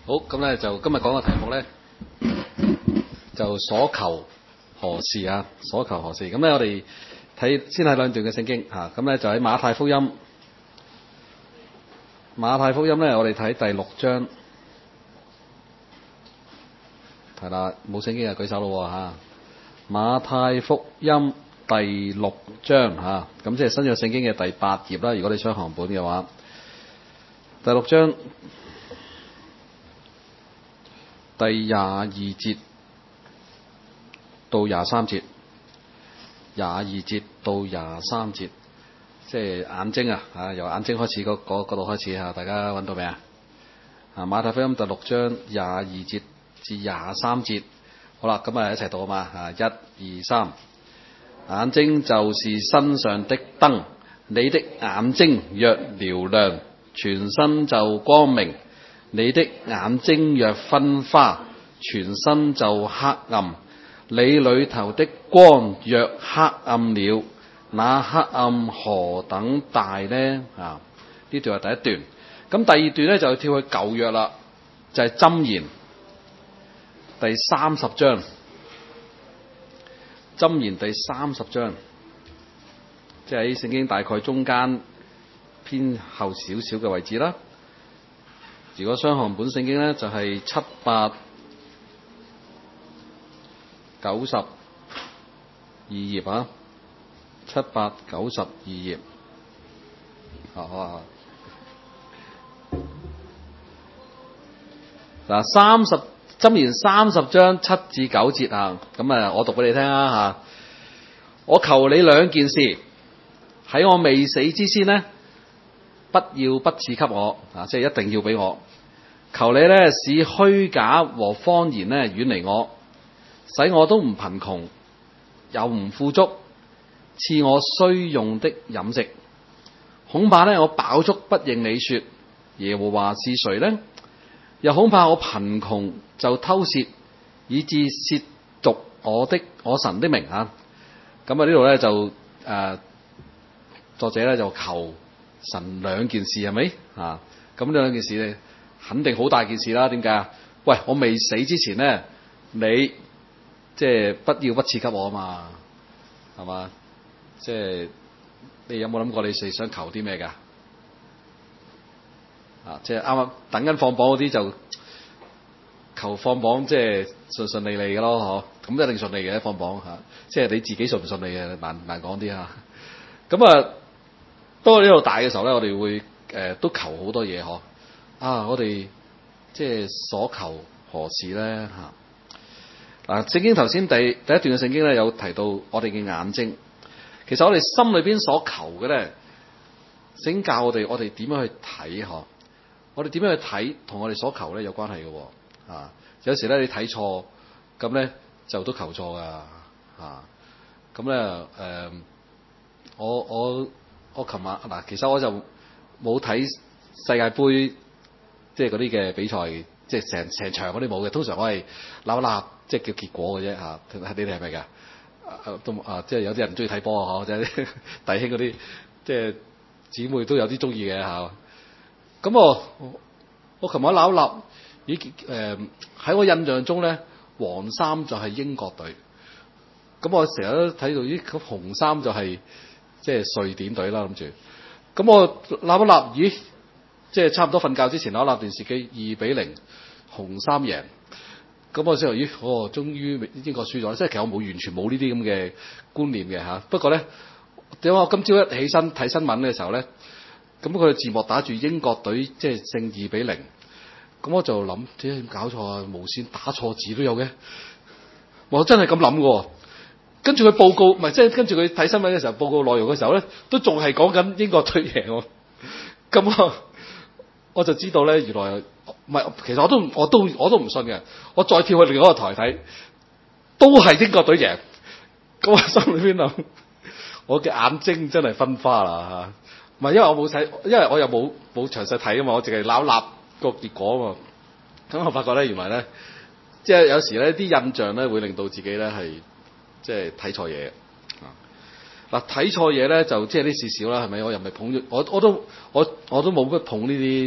好，咁咧就今日講嘅題目咧，就所求何事啊？所求何事？咁咧我哋先睇兩段嘅聖經嚇，咁咧就喺馬太福音。馬太福音咧，我哋睇第6章，係啦，冇聖經就舉手咯嚇。馬太福音第6章嚇，咁即係新約聖經嘅第8頁啦。如果你想行本嘅話，第6章第22節到23節，22節到23節，即係眼睛啊，由眼睛開始嗰度開始嚇，大家揾到未啊？馬太福音第6章22節至23節，好啦，咁啊一齊讀啊嘛，1、2、3，眼睛就是身上的燈，你的眼睛若瞭亮，全身就光明；你的眼睛若昏花，全身就黑暗。你裏頭的光若黑暗了，那黑暗何等大呢？呢段係第一段。咁第二段咧就跳去舊約啦，就係箴言第30章。箴言第30章，即係喺聖經大概中間偏後少少嘅位置啦。如果雙行本聖經咧，就係792頁啊，792頁。好。嗱，箴言30章7至9節啊，咁啊，我讀俾你聽啊嚇。我求你兩件事，喺我未死之先呢，不要不賜給我啊，即係一定要俾我。求你咧使虛假和謊言咧遠離我，使我都唔貧窮，又唔富足，賜我需用的飲食。恐怕咧我飽足不認你說耶和華是誰呢？又恐怕我貧窮就偷竊，以致褻瀆我神的名啊！咁啊呢度咧就作者咧就求神兩件事，係咪啊？咁呢兩件事咧肯定好大件事啦。點解啊？喂，我未死之前咧，你即係不要不賜給我啊嘛，係嘛？即係你有冇諗過你係想求啲咩㗎？即係啱啱等緊放榜嗰啲就求放榜，即係順利嘅咯，嗬？咁一定順利嘅放榜嚇，即係你自己順唔順利嘅難講啲嚇。咁啊，當我呢度大嘅時候咧，我哋會都求好多嘢嗬。我哋即係所求何事咧嚇？嗱，聖經頭先第一段嘅聖經咧有提到我哋嘅眼睛，其實我哋心裏邊所求嘅咧，聖經教我哋點樣去睇嗬？我哋點樣去睇，同我哋所求咧有關係嘅喎。有時咧你睇錯，咁咧就都求錯噶。咁咧我琴晚嗱，其實我就冇睇世界盃，即係嗰啲嘅比賽，即係成場嗰啲冇嘅。通常我係撈一撈，即係叫結果嘅啫嚇。你哋係咪㗎？即係有啲人中意睇波啊，即係弟兄嗰啲，即係姊妹都有啲中意嘅嚇。咁我琴晚撈一撈，喺我印象中咧，黃衫就係英國隊。咁我成日都睇到咁紅衫就係即係瑞典隊啦，諗住。咁我撈一撈，咦，即係差唔多瞓覺之前撈一撈電視機2-0，紅衫贏。咁我先話終於英國輸咗。即係其實我完全冇呢啲咁嘅觀念嘅嚇。不過咧，點解我今朝一起身睇新聞嘅時候咧？咁佢嘅字幕打住英國隊即係勝2-0，咁我就諗點搞錯啊？無線打錯字都有嘅，我真係咁諗嘅。跟住佢報告，唔係即係跟住佢睇新聞嘅時候報告內容嘅時候咧，都仲係講緊英國隊贏。咁我就知道咧，原來唔係，其實我都唔信嘅。我再跳去另一個台睇，都係英國隊贏。咁我心裏邊諗，我嘅眼睛真係昏花啦嚇。唔係，因為我冇睇，因為我又冇詳細睇啊嘛，我淨係撈立個結果啊嘛。咁我發覺咧，原來咧，即係有時咧啲印象咧會令到自己咧係即係睇錯嘢嗱，睇錯嘢咧就即係啲事少啦，係咪？我又唔係捧咗，我都冇乜捧呢啲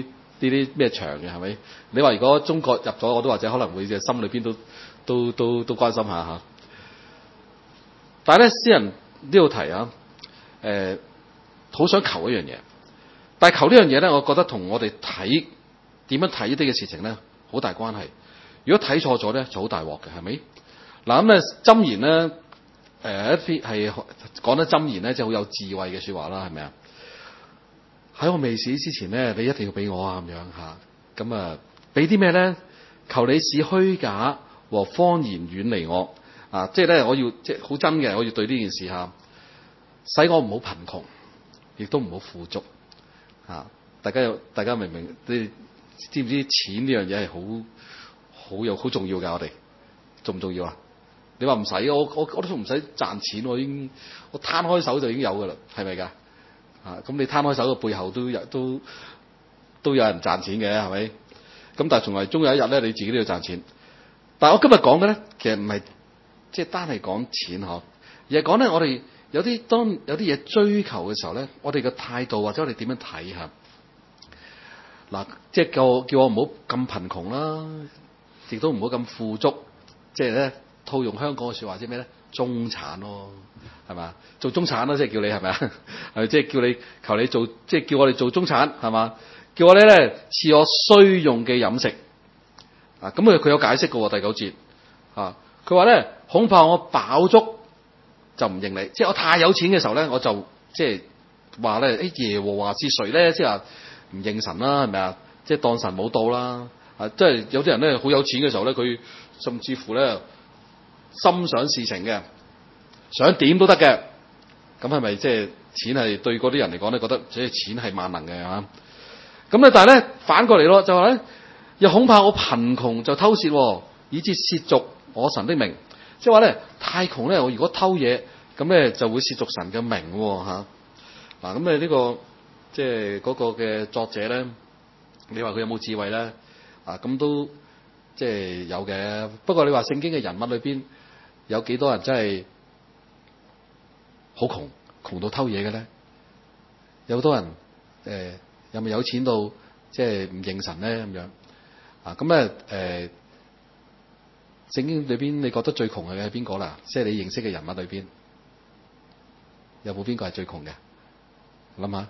啲咩牆嘅係咪？你話如果中國入咗，我都或者可能會心裏邊都關心下嚇。但係咧，詩人都要提啊，好想求一樣嘢，但係求呢樣嘢咧，我覺得同我哋點樣睇呢啲嘅事情咧，好大關係。如果睇錯咗咧，就好大鑊嘅，係咪？嗱咁咧，箴言咧，一啲係講得箴言咧，即係好有智慧嘅説話啦，係咪啊？喺我未死之前咧，你一定要俾我啊，咁樣嚇。咁啊，俾啲咩咧？求你使虛假和謊言遠離我啊！即係咧，我要即係好真嘅，我要對呢件事嚇，使我唔好貧窮，亦都唔好富足嚇。大家明唔明？你知唔知錢呢樣嘢係好重要㗎？我哋重唔重要啊？你話唔使，我都唔使賺錢，我攤開手就已經有㗎啦，係咪㗎？咁你攤開手嘅背後都有人賺錢嘅，係咪？咁但係終有一日咧，你自己都要賺錢。但係我今日講嘅咧，其實唔係即係單係講錢嗬，而係講咧我哋當有啲嘢追求嘅時候咧，我哋嘅態度或者我哋點樣睇下嗱，即係叫我唔好咁貧窮啦，亦都唔好咁富足，即係咧套用香港嘅説話，即係咩咧？中產咯，係嘛？做中產咯，即係叫你係咪啊？係即係叫你求你做，即係叫我哋做中產係嘛？叫我哋咧賜我需用嘅飲食啊！咁佢有解釋嘅喎，第9節啊，佢話咧恐怕我飽足就唔認你，即係我太有錢嘅時候咧，我就即係話咧，耶和華是誰咧？即係話唔認神啦，係咪啊？即係當神冇到啦啊！即係有啲人咧好有錢嘅時候咧，佢甚至乎咧心想事成嘅，想點都得嘅。咁係咪即係錢係對嗰啲人嚟講咧，覺得即係錢係萬能嘅嚇？咁咧，但係咧反過嚟咯，就話咧又恐怕我貧窮就偷竊，以致褻瀆我神的名。即係話咧太窮咧，我如果偷嘢，咁咧就會褻瀆神嘅名嚇。嗱咁呢個即係嗰個嘅作者咧，你話佢有冇智慧咧？咁都即係有嘅。不過你話聖經嘅人物裏邊有幾多人真係好窮到偷嘢嘅咧？有好多人有咪有錢到即係唔認神咧咁樣咁咧聖經裏邊你覺得最窮嘅係邊個啦？即係你認識嘅人物裏邊有冇邊個係最窮嘅？諗下，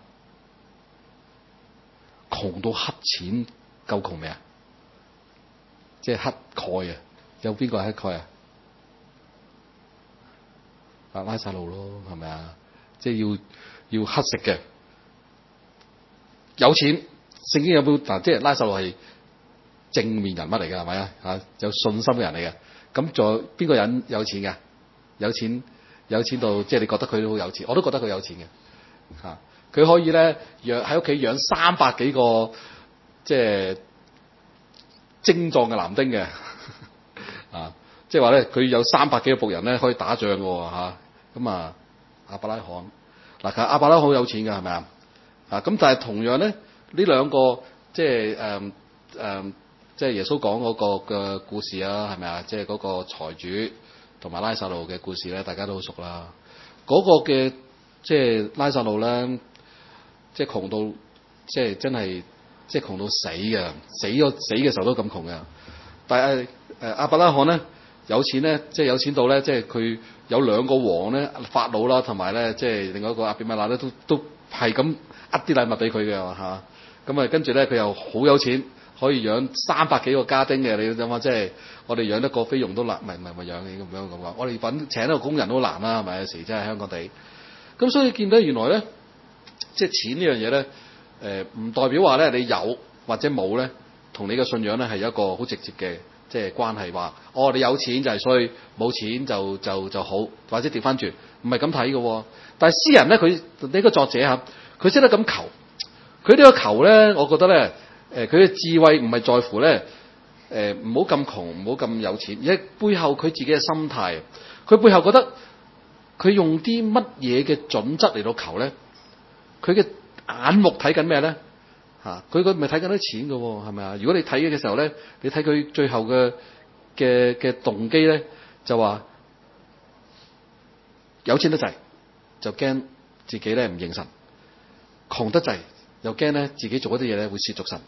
窮到乞錢夠窮未啊？即係乞丐啊！有邊個係乞丐啊？拉撒路咯，係咪啊？即係要乞食嘅。有錢，聖經有冇即係拉撒路係正面人物嚟嘅，係咪啊？有信心嘅人嚟嘅。咁仲有邊個人有錢嘅？有錢到即係你覺得佢好有錢，我都覺得佢有錢嘅。佢可以咧喺屋企養300幾個即係精壯嘅男丁嘅。即係話咧，佢有300幾個僕人咧可以打仗嘅喎。咁亞伯拉罕嗱，其實亞伯拉罕好有錢嘅，係咪啊？咁但係同樣咧，呢兩個即係即係耶穌講嗰個嘅故事啊，係咪啊？即係嗰個財主同埋拉撒路嘅故事咧，大家都好熟啦。嗰個嘅即係拉撒路咧，即係窮到即係真係即係窮到死嘅，死嘅時候都咁窮嘅。但係亞伯拉罕咧有錢咧，即係有錢到咧，即係佢有2個王咧，法老啦，同埋咧即係另外一個亞比米勒咧，都係咁呃啲禮物俾佢嘅嚇。咁啊跟住咧佢又好有錢，可以養300幾個家丁嘅。你諗下，即係我哋養得個菲傭都難，唔係養你咁樣講。我哋請一個工人都難啦，係咪？有時真係香港地。咁所以見到原來咧，即係錢呢樣嘢咧，唔代表話咧你有或者冇咧，同你嘅信仰咧係有一個好直接嘅即係關係。話你有錢就係衰，冇錢就好，或者調翻轉，唔係咁睇嘅。但係詩人咧，佢呢個作者佢識得咁求。佢呢個求咧，我覺得咧，佢嘅智慧唔係在乎咧，唔好咁窮，唔好咁有錢，而係背後佢自己嘅心態。佢背後覺得佢用啲乜嘢嘅準則嚟到求咧？佢嘅眼目睇緊咩咧？佢咪睇緊啲錢嘅喎，係咪啊？如果你睇嘅時候咧，你睇佢最後嘅動機咧，就話有錢得滯，就驚自己咧唔認神；窮得滯，又驚咧自己做一啲嘢咧會褻瀆神。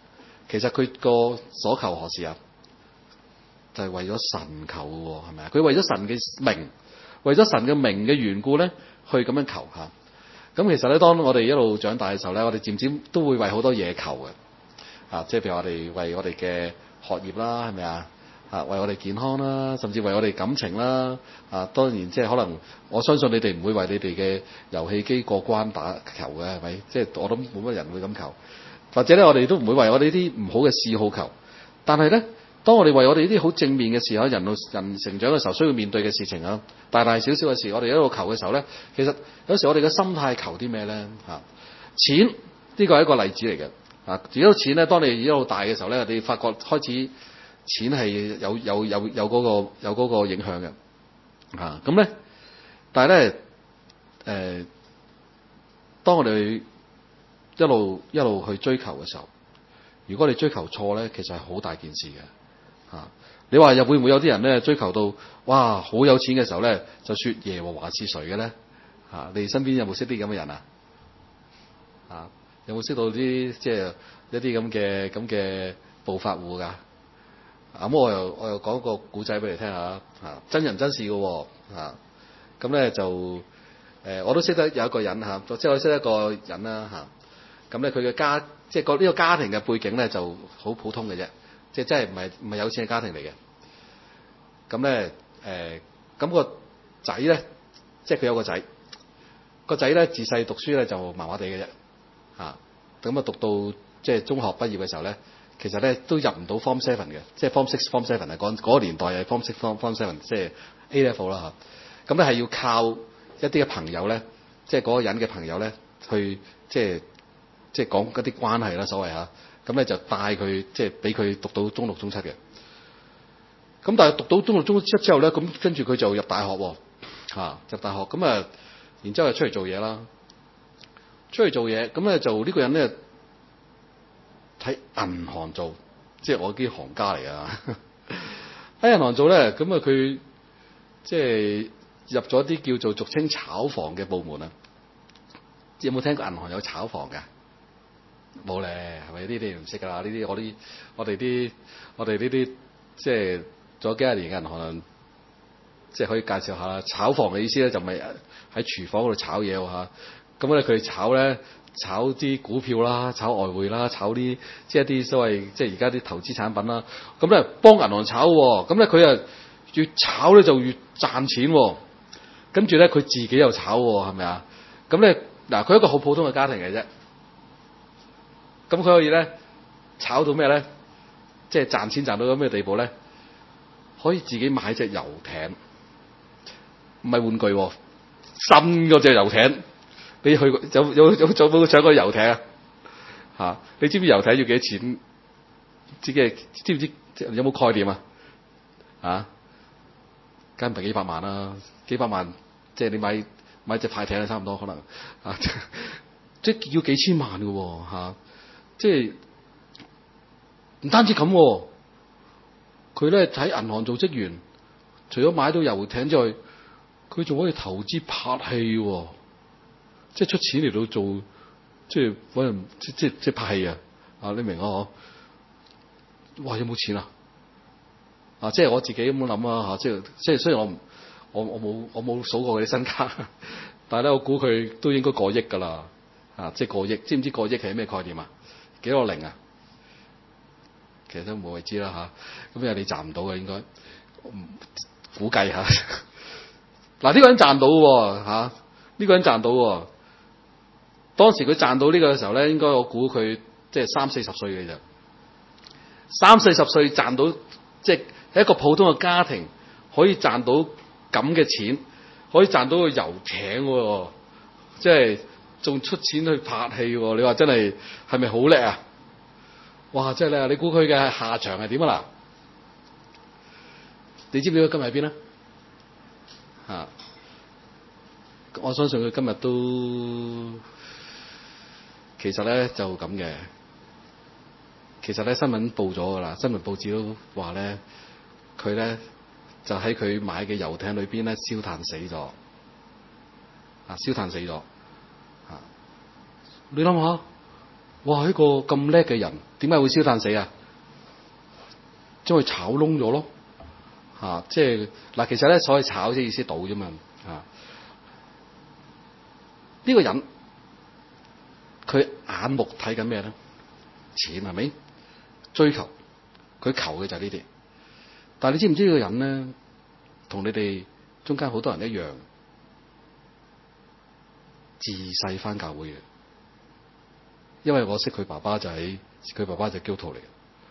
其實佢個所求何事啊？就係為咗神求嘅喎，係咪啊？佢為咗神嘅名，為咗神嘅名嘅緣故咧，去咁樣求嚇。咁其實咧，當我哋一路長大嘅時候咧，我哋漸漸都會為好多嘢求嘅。即係譬如我哋為我哋嘅學業啦，係咪啊？為我哋健康啦，甚至為我哋感情啦。當然即係可能，我相信你哋唔會為你哋嘅遊戲機過關打求嘅，係咪？即係我諗冇乜人會咁求。或者咧，我哋都唔會為我哋呢啲唔好嘅嗜好求。但係咧，當我哋為我哋呢啲好正面嘅事，喺人成長嘅時候需要面對嘅事情啊，大大小小嘅事，我哋一路求嘅時候咧，其實有時我哋嘅心態求啲咩咧？錢呢個係一個例子嚟嘅。如果錢咧，當你一路大嘅時候咧，你發覺開始錢係有嗰個影響嘅。咁咧，但係咧，當我哋一路去追求嘅時候，如果你追求錯咧，其實係好大件事嘅。你話又會唔會有啲人咧追求到哇好有錢嘅時候咧，就說耶和華是誰嘅咧？你身邊有冇識啲咁嘅人啊？有冇識到啲即係一啲咁嘅暴發戶㗎？咁我又講個古仔俾你聽下，真人真事嘅喎。咁咧就我都識得有一個人即係我識得一個人啦。咁咧佢嘅即係呢個家庭嘅背景咧就好普通嘅啫，即係真係唔係有錢嘅家庭嚟嘅。咁咧咁個仔咧，即係佢有個仔咧自細讀書咧就麻麻地嘅啫。咁讀到即係中學畢業嘅時候咧，其實咧都入唔到 Form 7嘅，即係 Form 6、Form 7啊，嗰個年代係 Form 6、Form 7，即係 A level 啦嚇。咁咧係要靠一啲嘅朋友咧，即係嗰個人嘅朋友咧，去即係講一啲關係啦，所謂嚇。咁咧就帶佢即係俾佢讀到中六、中七嘅。咁但係讀到中六、中七之後咧，咁跟住佢就入大學喎。入大學咁啊，然之後就出嚟做嘢啦。咁咧就呢個人咧喺銀行做，即係我啲行家嚟㗎。喺銀行做咧，咁啊佢即係入咗啲叫做俗稱炒房嘅部門啊。有冇聽過銀行有炒房㗎？冇咧，係咪呢啲唔識㗎啦？呢啲我哋呢啲即係做咗幾廿年嘅銀行，即係可以介紹下啦。炒房嘅意思咧就唔係喺廚房嗰度炒嘢喎。咁咧佢炒啲股票啦，炒外匯啦，炒啲即係一啲所謂即係而家啲投資產品啦。咁咧幫銀行炒喎，咁咧佢啊越炒咧就越賺錢喎。跟住咧佢自己又炒喎，係咪啊？咁咧嗱，佢一個好普通嘅家庭嚟啫。咁佢可以咧炒到咩咧？即係賺錢賺到咁咩地步咧？可以自己買隻遊艇，唔係玩具喎，新嗰隻遊艇。你去有冇上過遊艇啊？你知唔知遊艇要幾多錢？知唔知有冇概念啊？梗唔係幾百萬啦，幾百萬即係你買隻快艇啊，差唔多可能即係要幾千萬嘅喎。即係唔單止咁，佢咧喺銀行做職員，除咗買到遊艇之外，佢仲可以投資拍戲喎。即係出錢嚟到做，即係揾人即係拍戲啊！你明啊？哇！有冇錢啊？即係我自己咁樣諗啊！即係雖然我冇數過佢啲身家，但係咧我估佢都應該過億㗎啦！即係過億，知唔知過億係咩概念啊？幾多零啊？其實都冇謂知啦嚇。咁因為你賺唔到嘅應該，估計嚇。嗱呢個人賺到喎。呢個人賺到喎。當時佢賺到呢個嘅時候咧，應該我估佢即係30-40歲嘅啫。30-40歲賺到，即係喺一個普通嘅家庭可以賺到咁嘅錢，可以賺到個遊艇，即係仲出錢去拍戲。你話真係咪好叻啊？哇！真係叻！你估佢嘅下場係點啊？嗱，你知唔知佢今日喺邊啊？我相信佢今日都。其實咧就咁嘅，其實咧新聞報咗噶啦，新聞報紙都話咧，佢咧就喺佢買嘅遊艇裏邊咧燒炭死咗，燒炭死咗。你諗下， 哇！一個咁叻嘅人，點解會燒炭死啊？將佢炒燶咗咯，即係嗱，其實咧所謂炒即係意思倒啫嘛，呢個人佢眼目睇緊咩咧？錢係咪？追求佢求嘅就係呢啲，但係你知唔知呢個人咧，同你哋中間好多人一樣，自細返教會嘅，因為我識佢爸爸就係佢爸爸就係基督徒嚟嘅，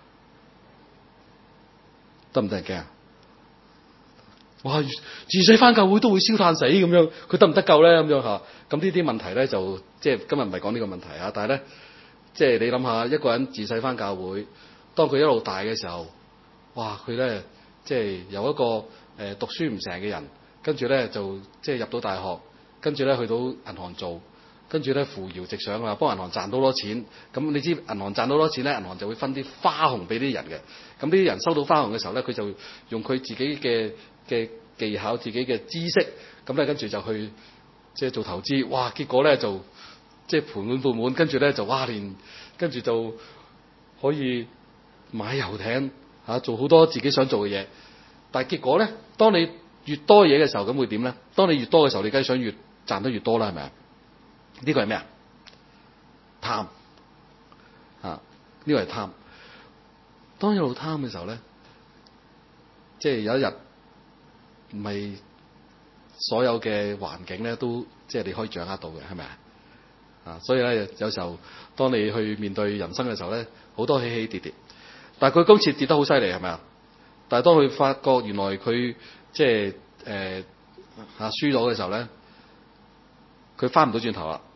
得唔得人驚啊？哇！自細返教會都會燒炭死咁樣，佢得唔得救咧？咁樣嚇，咁呢啲問題咧就即係今日唔係講呢個問題啊，但係咧即係你諗下一個人自細返教會，當佢一路大嘅時候，哇！佢咧即係由一個讀書唔成嘅人，跟住咧就即係入到大學，跟住咧去到銀行做，跟住咧扶搖直上啊，幫銀行賺到多錢。咁你知銀行賺到多錢咧，銀行就會分啲花紅俾啲人嘅。咁呢啲人收到花紅嘅時候咧，佢就用佢自己嘅技巧、自己嘅知識，咁咧跟住就去即係做投資。哇！結果咧就即係盤滿缽滿，跟住咧就哇跟住就可以買遊艇做好多自己想做嘅嘢。但係結果咧，當你越多嘢嘅時候，咁會點咧？當你越多嘅時候，你梗係想越賺得越多啦，係咪啊？呢個係咩啊？貪呢個係貪。當一路貪嘅時候咧，即係有一日唔係所有嘅環境咧都即係你可以掌握到嘅，係咪啊？所以咧有時候當你去面對人生嘅時候咧，好多起起跌跌。但係佢今次跌得好犀利，係咪啊？但係當佢發覺原來佢即係輸咗嘅時候咧，佢翻唔到轉頭啦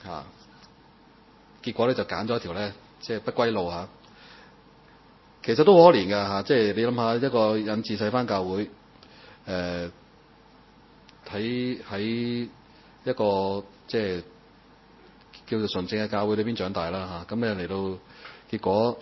結果咧就揀咗一條咧即係不歸路嚇。其實都好可憐㗎即係你諗下一個人自細翻教會，喺一個即係叫做純正嘅教會裏邊長大啦咁咧嚟到結果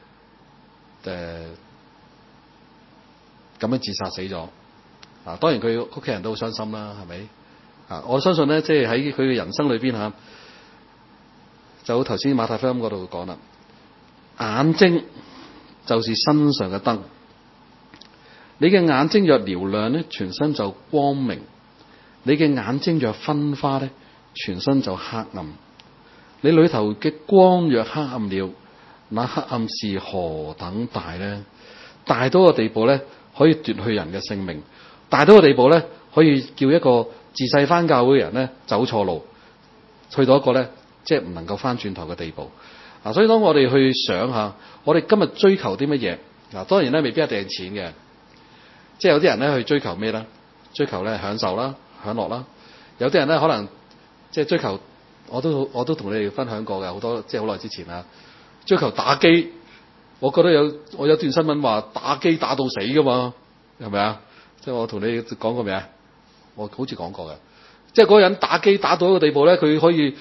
咁樣自殺死咗當然佢屋企人都好傷心啦，係咪我相信咧，即係喺佢嘅人生裏邊就好頭先馬太福音嗰度講啦，眼睛就是身上嘅燈，你嘅眼睛若嘹亮咧，全身就光明；你嘅眼睛若昏花咧，全身就黑暗。你裏頭嘅光若黑暗了，那黑暗是何等大呢？大到個地步咧，可以奪去人嘅性命；大到個地步咧，可以叫一個自細返教會嘅人咧走錯路，去到一個咧即係唔能夠返轉頭嘅地步。所以當我哋去想下，我哋今日追求啲乜嘢？當然咧未必一定係錢嘅，即係有啲人咧去追求咩咧？追求咧享受啦、享樂啦。有啲人咧可能即係追求，我都同你哋分享過嘅好多，即係好耐之前追求打機。我覺得我有段新聞話打機打到死噶嘛，係咪啊？即係我同你講過未啊？我好似講過嘅，即係嗰個人打機打到一個地步咧，佢可以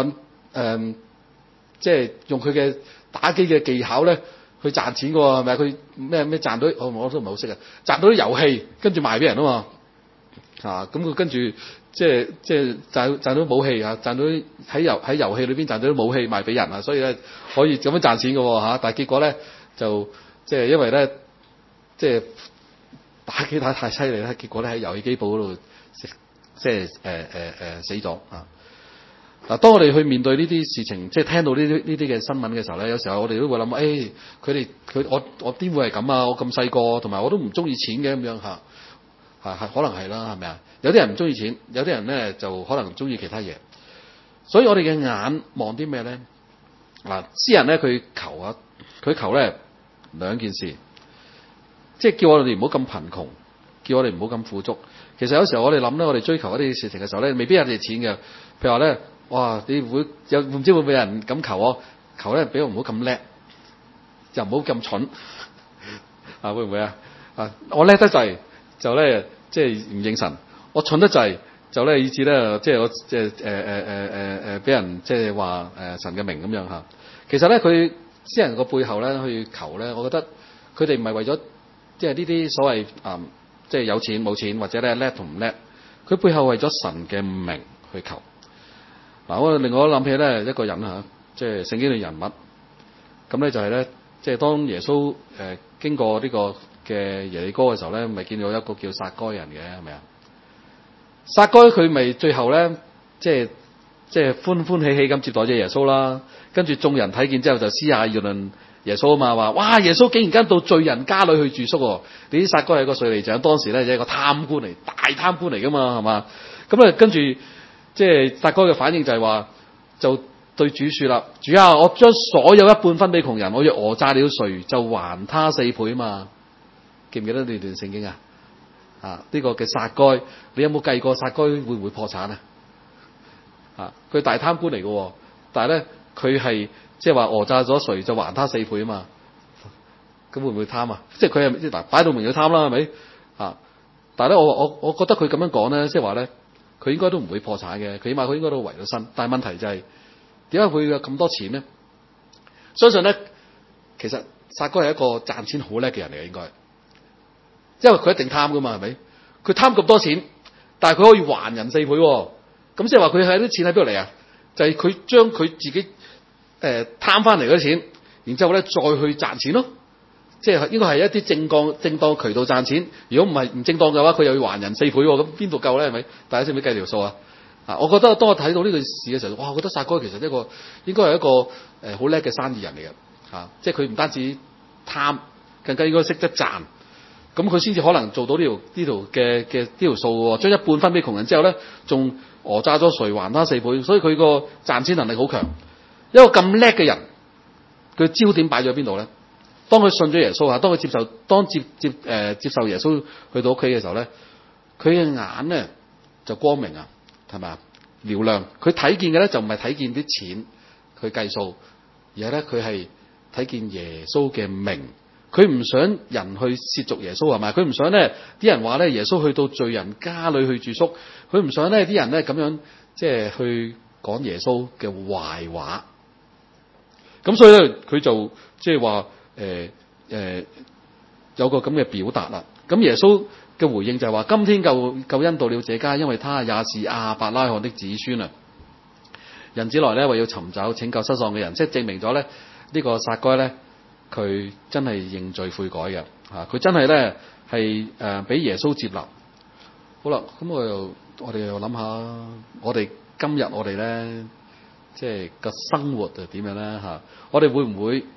即係用佢嘅打機嘅技巧咧去賺錢嘅喎，係咪？佢咩賺到？我都唔係好識啊！賺到啲遊戲，跟住賣俾人啊嘛咁佢跟住即係賺到武器賺到喺遊戲裏邊賺到啲武器賣俾人所以咧可以咁樣賺錢嘅喎但係結果咧就即係因為咧即係打機打太犀利咧，結果咧喺遊戲機鋪嗰度即係死咗嗱，當我哋去面對呢啲事情，即係聽到呢啲嘅新聞嘅時候咧，有時候我哋都會諗，我點會係咁啊？我咁細個，同埋我都唔中意錢嘅咁樣可能係啦，係咪啊？有啲人唔中意錢，有啲人咧就可能中意其他嘢。所以我哋嘅眼望啲咩咧？詩人咧佢求咧兩件事，即係叫我哋唔好咁貧窮，叫我哋唔好咁富足。其實有時候我哋諗咧，我哋追求一啲事情嘅時候咧，未必係哋錢嘅。譬如話咧，哇！你唔知會唔會有人咁求咧，俾我唔好咁叻，又唔好咁蠢會唔會我叻得滯就咧即係唔認神，我蠢得滯就咧以至咧即係我即係俾人即係話神嘅名咁樣其實咧佢詩人個背後咧去求咧，我覺得佢哋唔係為咗即係呢啲所謂即係有錢冇錢或者咧叻同唔叻，佢背後為咗神嘅名去求。我另外諗起咧一個人即係聖經嘅人物。咁咧就係咧，即係當耶穌經過呢個嘅耶利哥嘅時候咧，咪見到一個叫撒該人嘅，係咪啊？撒該佢咪最後咧，即係歡歡喜喜咁接待咗耶穌啦。跟住眾人睇見之後就私下議論耶穌啊嘛，話哇耶穌竟然間到罪人家裏去住宿喎！你啲撒該係個稅吏長，當時咧係一個貪官嚟，大貪官嚟噶嘛，係嘛？咁啊跟住即係撒該嘅反應就係話，就對主説啦：主啊，我將所有一半分俾窮人，我若訛詐了誰，就還他4倍啊嘛！記唔記得呢段聖經啊？呢個嘅撒該，你有冇計過撒該會唔會破產啊？佢大貪官嚟嘅，但係咧佢係即係話訛詐咗誰就還他4倍啊嘛。咁會唔會貪啊？即係佢係嗱擺到明要貪啦，係咪啊？但係咧我覺得佢咁樣講咧，即係話咧佢應該都唔會破產嘅，佢起碼佢應該都圍到身。但係問題就係點解會有咁多錢咧？相信咧其實撒該係一個賺錢好叻嘅人嚟嘅，應該。因為佢一定貪噶嘛，係咪？佢貪咁多錢，但係佢可以還人4倍，咁即係話佢係啲錢喺邊度嚟啊？就係佢將佢自己貪翻嚟嗰啲錢，然之後咧再去賺錢咯。即係應該係一啲正當渠道賺錢。如果唔係唔正當嘅話，佢又要還人4倍，咁邊度夠咧？係咪？大家識唔識計條數啊？我覺得當我睇到呢件事嘅時候，哇！我覺得撒該其實應該係一個好叻嘅生意人嚟嘅，即係佢唔單止貪，更加應該識得賺。咁佢先至可能做到呢條數喎，將一半分俾窮人之後咧，仲訛詐咗誰還他4倍，所以佢個賺錢能力好強。一個咁叻嘅人，佢焦點擺咗喺邊度咧？當佢信咗耶穌當佢接受耶穌去到屋企嘅時候咧，佢嘅眼咧就光明啊，係咪啊？嘹亮。佢睇見嘅咧就唔係睇見啲錢佢計數，而係咧佢係睇見耶穌嘅名。佢唔想人去褻瀆耶穌，係咪？佢唔想咧啲人話咧耶穌去到罪人家裏去住宿，佢唔想咧啲人咧咁樣即係去講耶穌嘅壞話。咁所以咧佢就即係話有個咁嘅表達啦。咁耶穌嘅回應就係話：今天救恩到了這家，因為他也是亞伯拉罕的子孫啊。人子來咧為要尋找拯救失喪嘅人，即係證明咗咧呢個撒該咧。佢真係認罪悔改嘅，佢真係咧係俾耶穌接納。好啦，咁我哋又諗下，我哋今日我哋咧，即係個生活就點樣咧嚇？我哋會唔會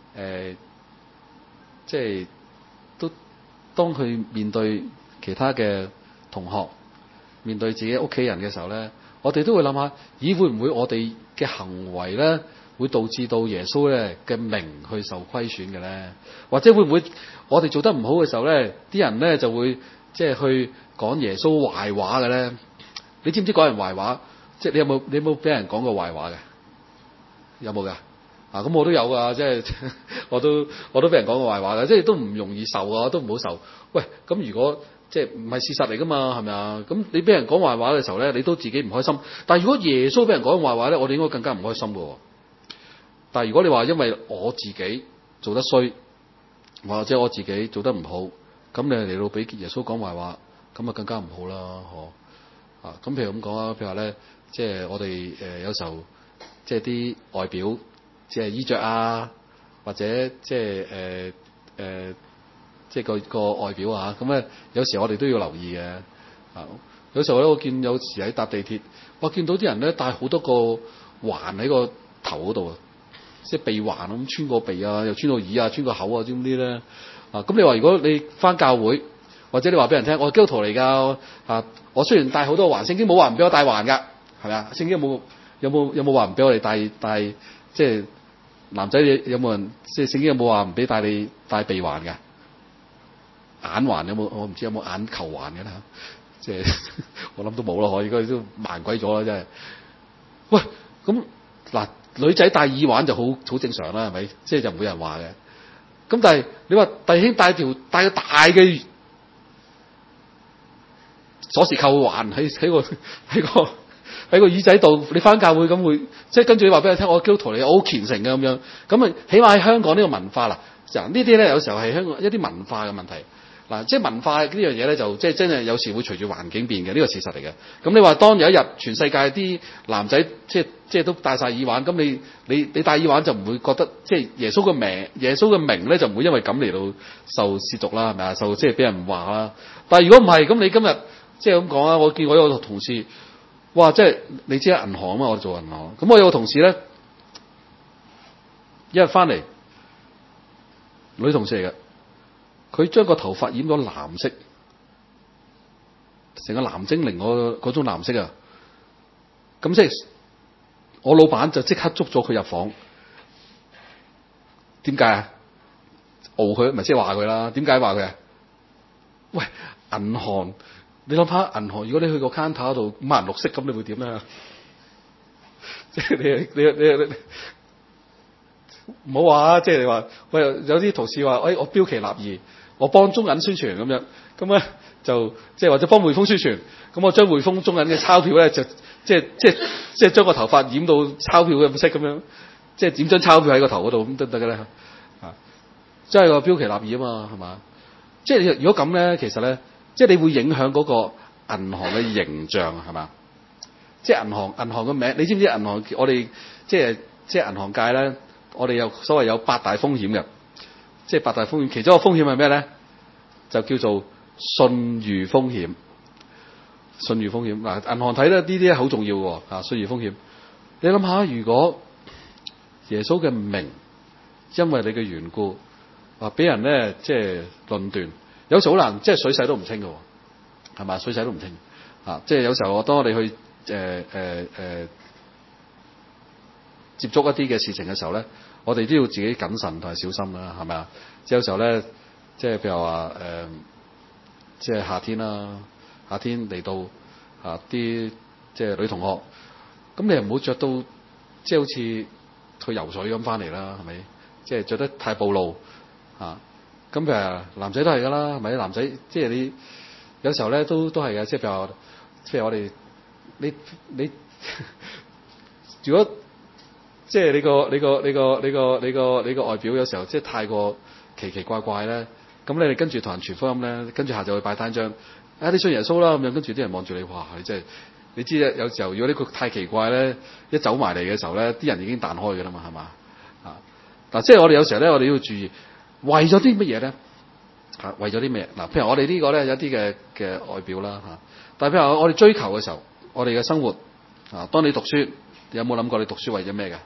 即係都當佢面對其他嘅同學，面對自己屋企人嘅時候咧，我哋都會諗下，咦會唔會我哋嘅行為咧？會導致到耶穌咧嘅名去受虧損嘅咧，或者會唔會我哋做得唔好嘅時候咧，啲人咧就會即係去講耶穌壞話嘅咧？你知唔知講人壞話？即係你有冇俾人講過壞話嘅？有冇㗎？咁我都有㗎，即係我都俾人講過壞話嘅，即係都唔容易受啊，都唔好受。喂，咁如果即係唔係事實嚟㗎嘛，係咪啊？咁你俾人講壞話嘅時候咧，你都自己唔開心。但係如果耶穌俾人講壞話咧，我哋應該更加唔開心㗎。但係如果你話因為我自己做得衰，或者我自己做得唔好，咁你嚟到俾耶穌講壞話，咁啊更加唔好啦，咁譬如咁講啊，譬如話咧，即係我哋有時候即係啲外表，即係衣着啊，或者即係即係個外表啊，咁咧有時我哋都要留意嘅。有時候咧，我見有時喺搭地鐵，我見到啲人咧戴好多個環喺個頭嗰度啊。即係鼻環咁穿過鼻啊，又穿過耳啊，穿過口啊，咁啲咧咁你話如果你返教會，或者你話俾人聽，我係基督徒嚟㗎我雖然戴好多環，聖經冇話唔俾我戴環㗎，係咪啊？聖經有冇話唔俾我哋戴即係男仔有冇人即係聖經有冇話唔俾你戴鼻環㗎？眼環有冇？我唔知有冇眼球環嘅啦，即係我諗都冇咯，應該都盲鬼咗啦，真係。喂，咁嗱。女仔戴耳環就好正常啦，係咪？即係就唔會有人話嘅。咁但係你話弟兄戴個大嘅鎖匙扣環喺個耳仔度，你返教會咁會，即係跟住你話俾佢聽，我基督徒嚟，我好虔誠嘅咁樣。咁啊，起碼喺香港呢個文化啦，就呢啲咧有時候係香港一啲文化嘅問題。 嗱，即係文化呢樣嘢咧，就即係真係有時會隨住環境變嘅，呢個事實嚟嘅。咁你話當有一日全世界啲男仔即係都戴晒耳環，咁你戴耳環就唔會覺得即係耶穌嘅名咧就唔會因為咁嚟到受褻瀆啦，係咪啊？受即係俾人話啦。但係如果唔係，咁你今日即係咁講啊，我見我有個同事，哇！即係你知係銀行啊嘛，我做銀行，咁我有個同事咧，一日翻嚟，女同事嚟嘅。佢將個頭髮染咗藍色，成個藍精靈嗰種藍色啊！咁即係我老闆就即刻捉咗佢入房。點解啊？傲佢咪即係話佢啦？點解話佢啊？喂，銀行你諗下，銀行如果你去個 counter 度五顏六色，咁你會點咧？即係你唔好話啊！即係你話喂，有啲同事話，喂，我標奇立異。我幫中銀宣傳咁樣，咁咧就即係或者幫匯豐宣傳，咁我將匯豐中銀嘅鈔票咧就即係將個頭髮染到鈔票嘅色咁樣，即係染張鈔票喺個頭嗰度咁得唔得嘅咧？啊，即係個標奇立異啊嘛，係嘛？即係如果咁咧，其實咧，即係你會影響嗰個銀行嘅形象係嘛？即係銀行嘅名，你知唔知銀行我哋即係銀行界咧，我哋有所謂有八大風險嘅。即係八大風險，其中一個風險係咩咧？就叫做信譽風險。信譽風險嗱，銀行睇咧呢啲好重要喎嚇，信譽風險。你諗下，如果耶穌嘅名因為你嘅緣故話俾人咧即係論斷，有時好難，即係水洗都唔清嘅喎，係嘛？水洗都唔清嚇，即係有時候當我哋去接觸一啲嘅事情嘅時候咧。我哋都要自己謹慎同埋小心啦，係咪啊？即係有時候咧，即係譬如話即係夏天啦，夏天嚟到啊啲即係女同學，咁你又唔好着到即係好似去游水咁翻嚟啦，係咪？即係着得太暴露啊！咁譬如男仔都係㗎啦，係咪？男仔即係你有時候咧都係嘅，即係譬如我哋你如果即係你個外表有時候即係太過奇奇怪怪咧，咁你哋跟住同人傳福音咧，跟住下晝去擺單張，你信耶穌啦咁樣，跟住啲人望住你，哇！你真係你知有時候如果呢個太奇怪咧，一走埋嚟嘅時候咧，啲人已經彈開㗎啦嘛，係嘛啊？嗱，即係我哋有時候咧，我哋要注意，為咗啲乜嘢咧？嚇，為咗啲咩？嗱，譬如我哋呢個咧有一啲嘅外表啦嚇，但係譬如我哋追求嘅時候，我哋嘅生活啊，當你讀書，你有冇諗過你讀書為咗咩嘅？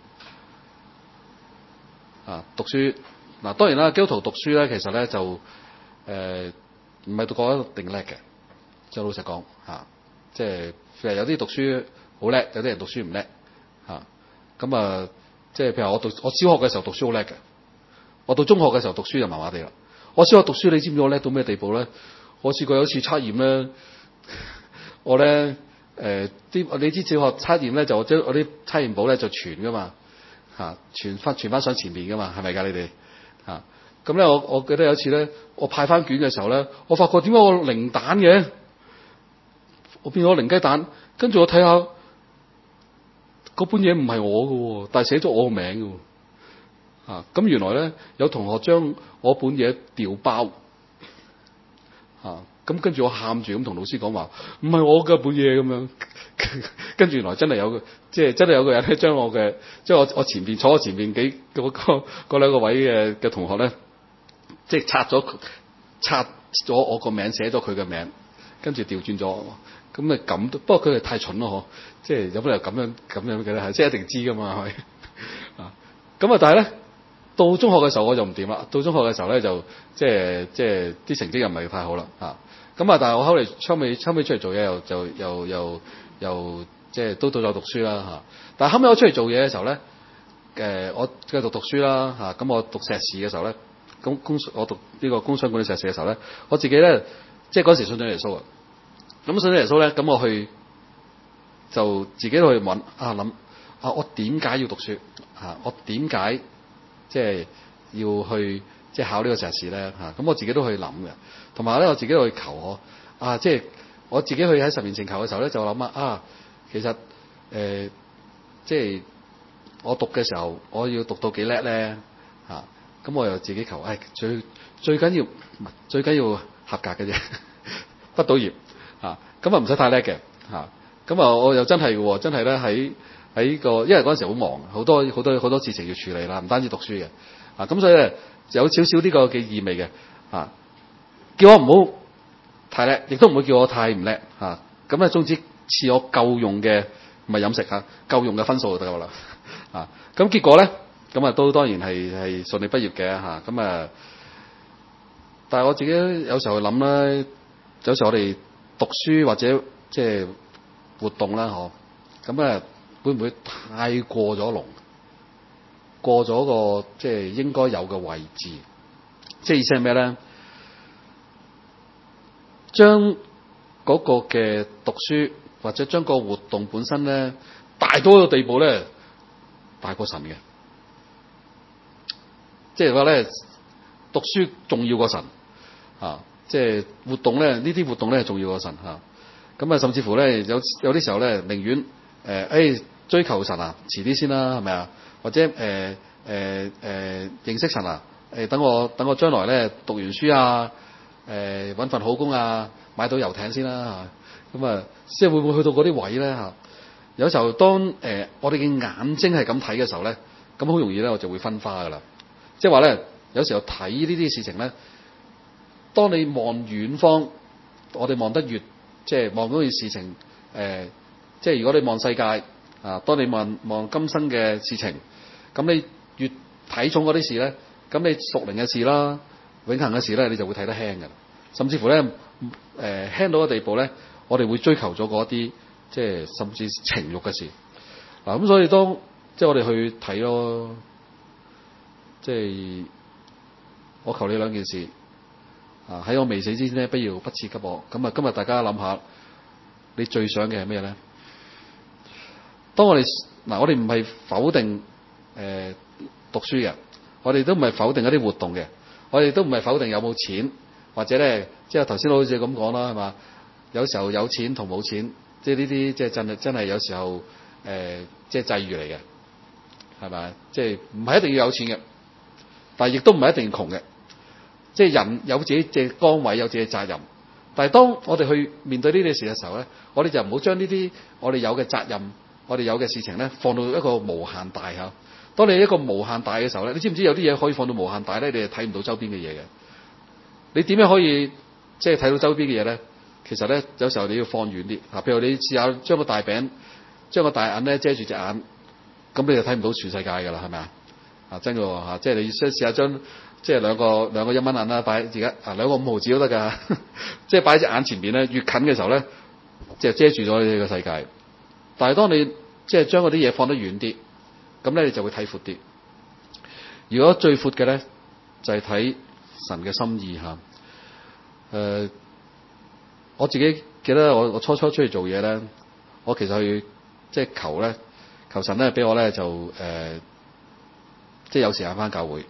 啊，讀書嗱，當然啦，基督徒讀書咧，其實咧就唔係讀過一定叻嘅，即係老實講嚇，即係譬如有啲讀書好叻，有啲人讀書唔叻嚇，咁啊，即係譬如我小學嘅時候讀書好叻嘅，我到中學嘅時候讀書就麻麻地啦。我小學讀書，你知唔知我叻到咩地步咧？我試過有一次測驗咧，我咧你知小學測驗咧就將我啲測驗簿咧就傳噶嘛。傳翻上前面噶嘛，係咪㗎你哋？咁咧我記得有一次咧，我派翻卷嘅時候咧，我發覺點解我零蛋嘅？我變咗零雞蛋，跟住我睇下嗰本嘢唔係我嘅喎，但係寫咗我個名嘅喎。咁原來咧有同學將我本嘢調包。咁跟住我喊住咁同老師講話，唔係我嘅本嘢咁樣。跟住原來真係有個，即係真係有個人咧將我我前邊坐我前邊嗰兩個位嘅同學咧，即係拆咗我個名，寫咗佢嘅名，跟住調轉咗。咁咪咁，不過佢係太蠢咯，嗬！即係有乜理由咁樣嘅咧？係即係一定知噶嘛，係咪？咁啊，但係咧到中學嘅時候我就唔掂啦。到中學嘅時候咧就即係啲成績又唔係太好啦。咁啊，但係我後尾出嚟做嘢又即係都到咗讀書啦嚇。但係後尾我出嚟做嘢嘅時候咧，我繼續讀書啦嚇。咁我讀碩士嘅時候咧，我讀呢個工商管理碩士嘅時候咧，我自己咧即係嗰時信咗耶穌啊。咁信咗耶穌咧，咁我去就自己去揾諗我點解要讀書嚇？我點解即係要去即係考呢個碩士咧嚇？咁我自己都去諗嘅，同埋咧我自己去求即係我自己去喺10年前求嘅時候咧，就諗其實即係我讀嘅時候，我要讀到幾叻咧嚇？咁我又自己求，最緊要合格嘅啫，畢到業咁啊唔使太叻嘅咁啊我又真係喎，真係咧喺個，因為嗰陣時好忙，好多事情要處理啦，唔單止讀書嘅咁所以咧有少少呢個嘅意味嘅叫我唔好太叻，亦都唔會叫我太唔叻咁啊總之賜我夠用嘅，唔係飲食夠用嘅分數就得㗎啦咁結果咧咁啊都當然係順利畢業嘅咁啊，但係我自己有時候去諗咧，有時候我哋讀書或者即係活動啦咁啊會唔會太過咗龍，過咗個即係應該有嘅位置？即係意思係咩咧？將嗰個嘅讀書或者將個活動本身咧大到一個地步咧，大過神嘅，即係話咧讀書重要過神即係活動咧，呢啲活動咧重要過神咁啊甚至乎咧有啲時候咧寧願追求神遲啲先啦，係咪啊？或者認識神等我將來咧讀完書搵份好工買到遊艇先啦咁啊，即係會唔會去到嗰啲位咧有時候當我哋嘅眼睛係咁睇嘅時候咧，咁好容易咧我就會分花噶啦。即係話咧，有時候睇呢啲事情咧，當你望遠方，我哋望得越即係望嗰件事情即係如果你望世界當你望今生嘅事情，咁你越睇重嗰啲事咧，咁你屬靈嘅事啦、永恆嘅事咧，你就會睇得輕嘅，甚至乎咧輕到嘅地步咧，我哋會追求咗嗰啲即係甚至情慾嘅事咁所以當即係我哋去睇咯，即係我求你兩件事喺我未死之前咧，不要不賜給我。咁啊，今日大家諗下，你最想嘅係咩咧？當我哋我哋唔係否定讀書嘅，我哋都唔係否定一啲活動嘅，我哋都唔係否定有冇錢，或者咧，即係頭先好似咁講啦，係嘛？有時候有錢同冇錢，即係呢啲即係真係有時候即係際遇嚟嘅，係咪？即係唔係一定要有錢嘅，但係亦都唔係一定窮嘅。即係人有自己嘅崗位，有自己嘅責任。但係當我哋去面對呢啲事嘅時候咧，我哋就唔好將呢啲我哋有嘅責任、我哋有嘅事情咧，放到一個無限大嚇。當你一個無限大嘅時候咧，你知唔知有啲嘢可以放到無限大咧？你係睇唔到周邊嘅嘢嘅。你點樣可以即係睇到周邊嘅嘢咧？其實咧，有時候你要放遠啲譬如你試下將個大餅、將個大眼咧遮住隻眼，咁你就睇唔到全世界㗎啦，係咪真嘅喎即係你試下將即係兩個1蚊銀啦，擺而家2個5毫紙都得㗎，即係擺喺隻眼前邊咧，越近嘅時候咧，就遮住咗你個世界。但係當你即係將嗰啲嘢放得遠啲，咁咧你就會睇闊啲。如果最闊嘅咧，就係睇神嘅心意我自己記得我初出去做嘢咧，我其實去即係求神咧，俾我咧就即係有時間返教會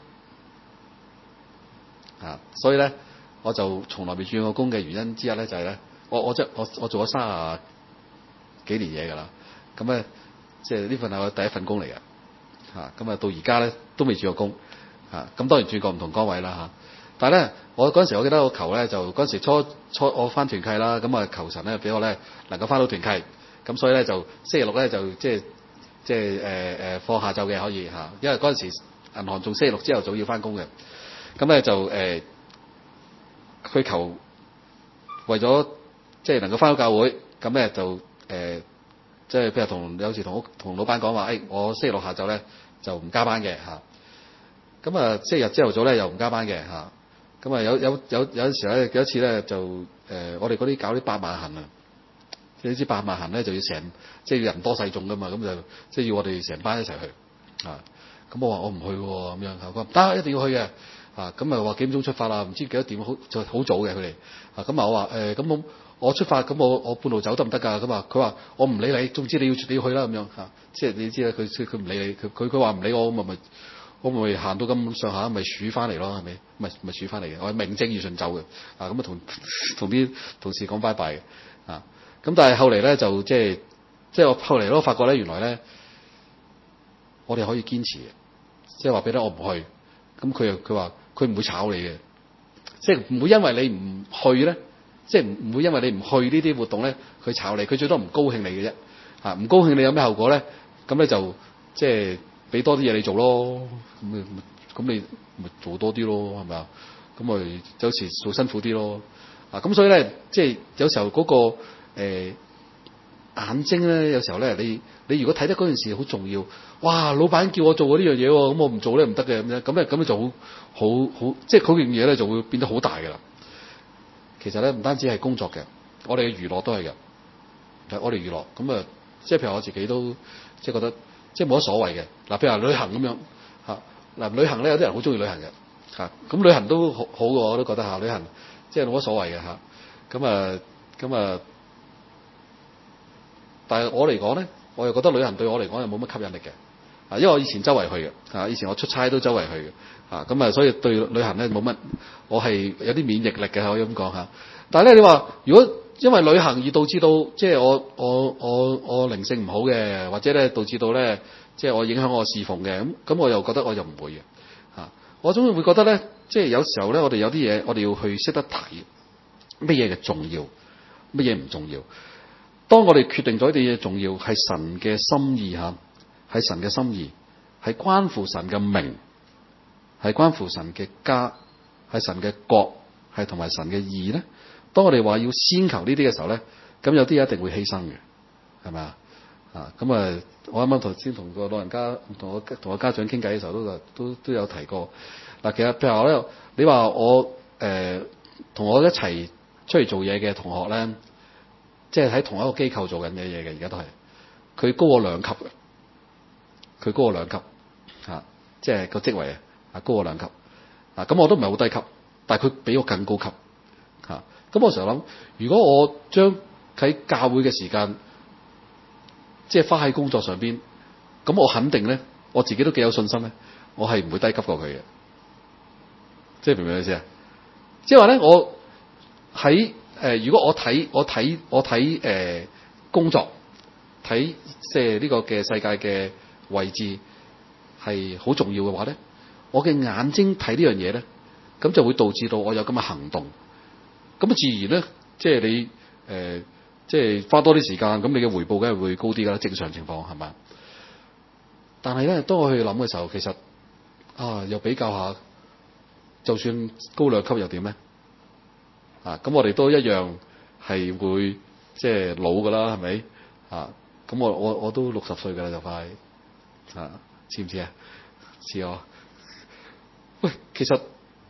所以咧我就從來未轉過工嘅原因之一咧就係咧，我做咗30幾年嘢㗎啦，咁咧即係呢份係我第一份工嚟嘅咁到而家咧都未轉過工咁當然轉過唔同崗位啦但係咧我嗰陣時我記得我求咧就嗰陣時初我返團契啦，咁求神咧俾我咧能夠返到團契，咁所以咧就星期六咧就即係放下晝嘅可以因為嗰陣時銀行仲星期六朝頭早要返工嘅，咁咧就去求為咗即係能夠返到教會，咁咧就即係譬如有時同老闆講話，我星期六下晝咧就唔加班嘅咁星期日朝頭早咧又唔加班嘅咁有陣時咧有一次咧就我哋嗰啲搞啲8萬行你知8萬行咧就要即係人多勢眾噶嘛，咁就即係要我哋成班一齊去咁我話我唔去喎咁樣佢話唔得，一定要去嘅咁話幾點鐘出發啦？唔知幾多點就好早嘅佢哋咁我話咁我出發咁我半路走得唔得㗎？咁佢話我唔理你，總之你要去啦咁樣即係你知啦，佢唔理你，佢話唔理我我咪行到咁上下咪數翻嚟咯，係咪？咪數翻嚟嘅，我係名正言順走嘅咁同啲同事講拜拜嘅咁但係後嚟咧就即係我後嚟都發覺咧，原來咧我哋可以堅持嘅，即係話俾得我唔去，咁佢話佢唔會炒你嘅， 即係唔會因為你唔去咧，即係唔會因為你唔去呢啲活動咧，佢炒你，佢最多唔高興你嘅啫。唔高興你有咩後果咧？咁咧就即係俾多啲嘢你做咯。咁你咪做多啲咯，係咪啊？咁咪有時做辛苦啲咯。咁所以咧，即係有時候嗰個眼睛咧，有時候咧，你如果睇得嗰件事好重要，哇！老闆叫我做呢樣嘢喎，咁我唔做咧唔得嘅咁樣，咁咧就好，即係嗰件嘢咧就會變得好大㗎啦。其實咧唔單止係工作嘅，我哋嘅娛樂都係嘅。我哋娛樂咁啊，即係譬如我自己都即係覺得即係冇乜所謂嘅。嗱，譬如話旅行咁樣嚇，嗱旅行咧有啲人好中意旅行嘅嚇，咁旅行都好嘅，我都覺得嚇旅行即係冇乜所謂嘅嚇。咁啊，但係我嚟講咧，我又覺得旅行對我嚟講又冇乜吸引力嘅，因為我以前周圍去嘅嚇，以前我出差都周圍去嘅嚇，咁啊所以對旅行咧冇乜，我係有啲免疫力嘅可以咁講嚇。但係咧你話如果因為旅行而導致到即係我靈性唔好嘅，或者咧導致到咧即係我影響我侍奉嘅，咁我又覺得我又唔會嘅嚇。我總會覺得咧，即係有時候咧，我哋有啲嘢我哋要去識得睇乜嘢嘅重要，乜嘢唔重要。當我哋決定咗一啲嘢重要，係神嘅心意嚇，係神嘅心意，係關乎神嘅名，係關乎神嘅家，係神嘅國，係同埋神嘅義咧。當我哋話要先求呢啲嘅時候咧，咁有啲一定會犧牲嘅，係咪啊？咁啊，我啱啱頭先同個老人家同我家長傾偈嘅時候都有提過。嗱，其實譬如話咧，你話我同我一齊出嚟做嘢嘅同學咧，即係喺同一個機構做緊嘅嘢嘅，而家都係佢高我2級嘅，佢高我2級即係個職位高我2級咁我都唔係好低級，但係佢比我更高級咁我成日諗，如果我將喺教會嘅時間即係花喺工作上邊，咁我肯定咧，我自己都幾有信心咧，我係唔會低級過佢嘅。即係明唔明意思啊？即係話咧，我喺如果我睇工作，睇即係呢個嘅世界嘅位置係好重要嘅話咧，我嘅眼睛睇呢樣嘢咧，咁就會導致到我有咁嘅行動。咁自然咧，即係你即係花多啲時間，咁你嘅回報梗係會高啲㗎啦。正常情況係咪？但係咧，當我去諗嘅時候，其實又比較下，就算高2級又點咧？咁我哋都一樣係會即係老㗎啦，係咪？咁我都60歲㗎啦，就快似唔似啊？似我？喂，其實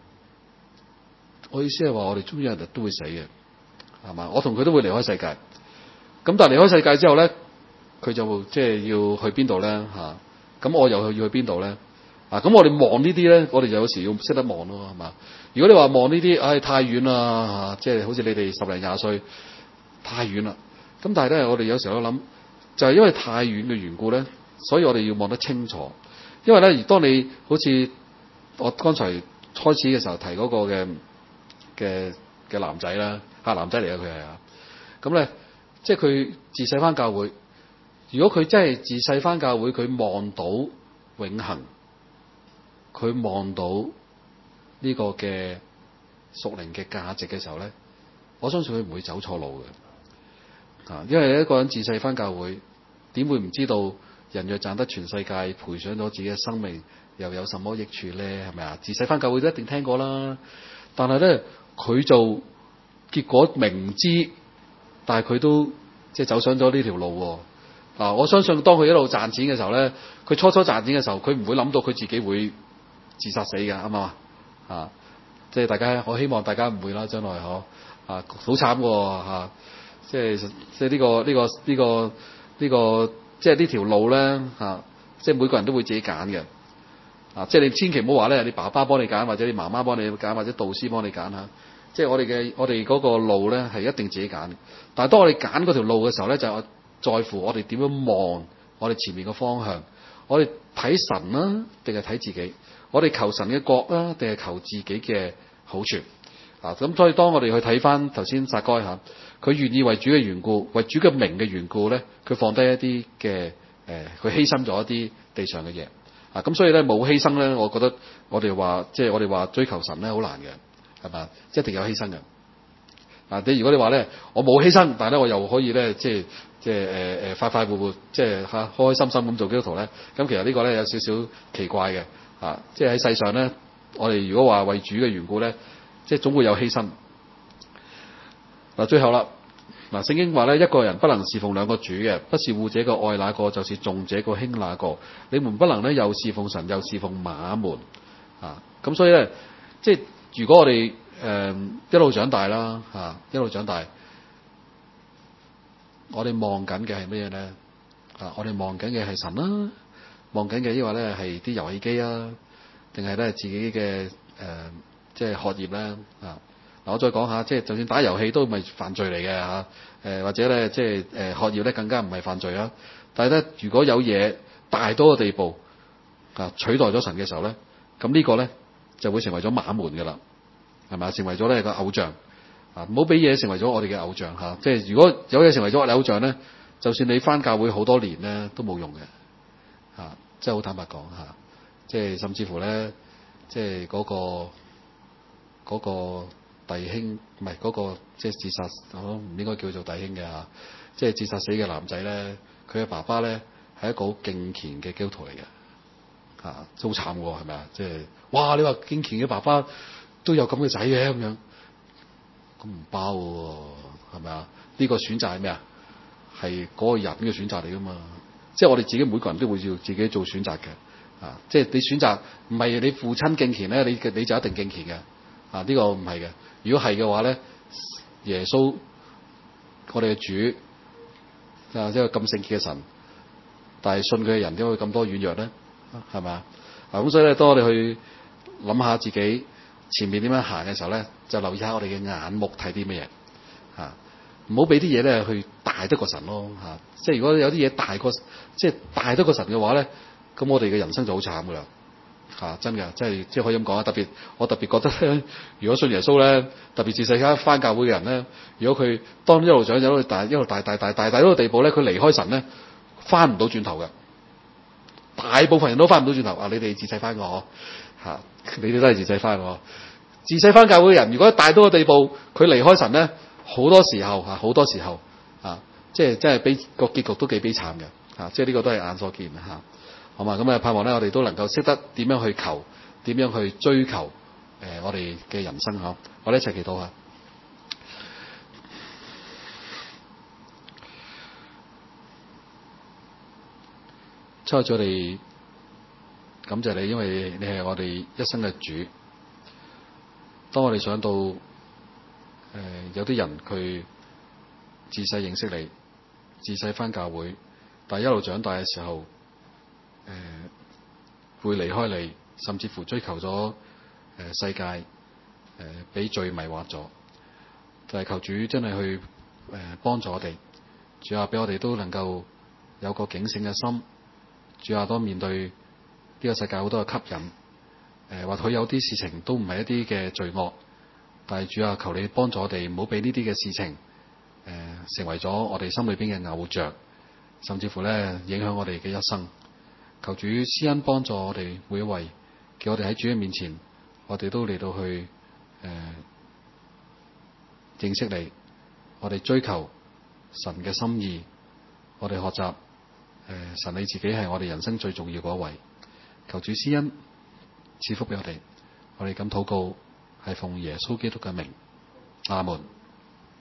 我意思係話，我哋終有一日都會死嘅，係嘛？我同佢都會離開世界。咁但係離開世界之後咧，佢就即係要去邊度咧？咁我又要去邊度咧？咁我哋望呢啲咧，我哋就有時要識得望咯，係嘛？如果你話望呢啲，太遠啦即係好似你哋10零20歲，太遠啦。咁但係咧，我哋有時候諗，就係因為太遠嘅緣故咧，所以我哋要望得清楚。因為咧，當你好似我剛才開始嘅時候提嗰個嘅男仔啦，男仔嚟嘅佢係咁咧，即係佢自細返教會。如果佢真係自細返教會，佢望到永恆，佢望到呢個嘅屬靈嘅價值嘅時候咧，我相信佢唔會走錯路嘅。因為一個人自細返教會，點會唔知道人若賺得全世界，賠上咗自己嘅生命，又有什麼益處咧？係咪啊？自細返教會都一定聽過啦。但係咧，佢就結果明知，但係佢都即係走上咗呢條路。我相信當佢一路賺錢嘅時候咧，佢初賺錢嘅時候，佢唔會諗到佢自己會自殺死嘅，啱唔啱啊？即係大家，我希望大家唔會啦，將來好慘喎即係呢個即係呢條路咧即係每個人都會自己揀嘅即係你千祈唔好話咧，你爸爸幫你揀，或者你媽媽幫你揀，或者導師幫你揀即係我哋嗰個路咧係一定自己揀。但係當我哋揀嗰條路嘅時候咧，就在乎我哋點樣望我哋前面嘅方向。我哋睇神啦，定係睇自己？我哋求神嘅國啦，定係求自己嘅好處？咁所以當我哋去睇翻頭先撒該佢願意為主嘅緣故，為主嘅名嘅緣故咧，佢放低一啲嘅佢犧牲咗一啲地上嘅嘢咁所以咧冇犧牲咧，我覺得我哋話即係我哋話追求神咧好難嘅係咪？一定有犧牲嘅。如果你話咧，我冇犧牲，但係咧我又可以咧，快快活活，開開心心咁做基督徒咧，咁其實呢個咧有少少奇怪嘅。即係喺世上咧，我哋如果話為主嘅緣故咧，即係總會有犧牲。最後啦，聖經話咧，一個人不能侍奉兩個主嘅，不是惡這個愛那個，就是重這個輕那個。你們不能咧又侍奉神又侍奉馬門。咁所以咧，即係如果我哋一路長大啦，一路長大，我哋望緊嘅係乜嘢咧？我哋望緊嘅係神啦，望緊嘅呢個咧係啲遊戲機啊，定係咧自己嘅即係學業咧？我再講下，即係就算打遊戲都唔係犯罪嚟嘅嚇，或者咧即係學業咧更加唔係犯罪啦。但係咧，如果有嘢大多個地步取代咗神嘅時候咧，咁呢個咧就會成為咗馬門嘅啦，係咪？成為咗呢個偶像。唔好俾嘢成為咗我哋嘅偶像嚇。即係如果有嘢成為咗我哋偶像咧，就算你返教會好多年咧都冇用嘅嚇。即係好坦白講嚇，即係甚至乎咧，即係嗰個弟兄唔係嗰個即係自殺，我唔應該叫做弟兄嘅嚇。即係自殺死嘅男仔咧，佢嘅爸爸咧係一個好敬虔嘅基督徒嚟嘅嚇，好慘喎係咪啊？即係哇！你話敬虔嘅爸爸都有咁嘅仔嘅咁樣。咁唔包喎，係咪啊？呢個選擇係咩啊？係嗰個人嘅選擇嚟噶嘛？即係我哋自己每個人都會要自己做選擇嘅。即係你選擇唔係你父親敬虔咧，你就一定敬虔嘅。呢個唔係嘅。如果係嘅話咧，耶穌我哋嘅主即係咁聖潔嘅神，但係信佢嘅人點會咁多軟弱咧？係咪啊？咁所以咧，當我哋去諗下自己前面點樣行嘅時候咧，就留意下我哋嘅眼目睇啲乜嘢嚇，唔好俾啲嘢咧去大得過神咯嚇。即係如果有啲嘢大得過神嘅話咧，咁我哋嘅人生就好慘噶啦嚇，真嘅，即係可以咁講啊。我特別覺得咧，如果信耶穌咧，特別自細間返教會嘅人咧，如果佢當一路長一路大到個地步咧，佢離開神咧，返唔到轉頭嘅。大部分人都返唔到轉頭啊！你哋自細返我嚇，你哋都係自細返我。自細返教會嘅人，如果大到個地步，佢離開神咧，好多時候即係真係俾個結局都幾悲慘嘅。即係呢個都係眼所見嚇。好嘛，咁盼望咧，我哋都能夠識得點樣去求，點樣去追求我哋嘅人生嚇。我哋一齊祈禱下。初咗你感謝你，因為你係我哋一生嘅主。當我哋想到有啲人佢自細認識你，自細返教會，但係一路長大嘅時候，會離開你，甚至乎追求咗世界，俾罪迷惑咗。就係求主真係去幫助我哋，主啊，俾我哋都能夠有個警醒嘅心。主啊，當面對呢個世界好多嘅吸引，或許有啲事情都唔係一啲嘅罪惡，但係主啊，求你幫助我哋，唔好俾呢啲嘅事情成為咗我哋心裏邊嘅偶像，甚至乎咧影響我哋嘅一生。求主施恩幫助我哋每一位，叫我哋喺主嘅面前，我哋都嚟到去認識你，我哋追求神嘅心意，我哋學習神你自己係我哋人生最重要嗰一位。求主施恩賜福俾我哋，我哋咁禱告係奉耶穌基督嘅名，阿門。